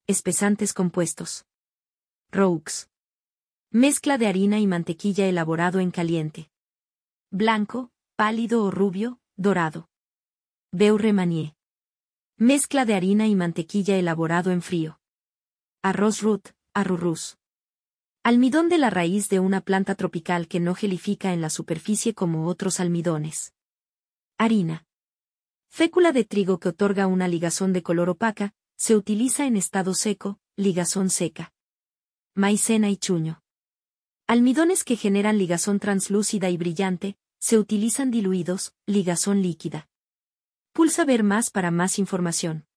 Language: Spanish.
espesantes compuestos. Roux. Mezcla de harina y mantequilla elaborado en caliente. Blanco, pálido o rubio, dorado. Beurre manier. Mezcla de harina y mantequilla elaborado en frío. Arroz root, arrourous. Almidón de la raíz de una planta tropical que no gelifica en la superficie como otros almidones. Harina. Fécula de trigo que otorga una ligazón de color opaca, se utiliza en estado seco, ligazón seca. Maicena y chuño. Almidones que generan ligazón translúcida y brillante, se utilizan diluidos, ligazón líquida. Pulsa ver más para más información.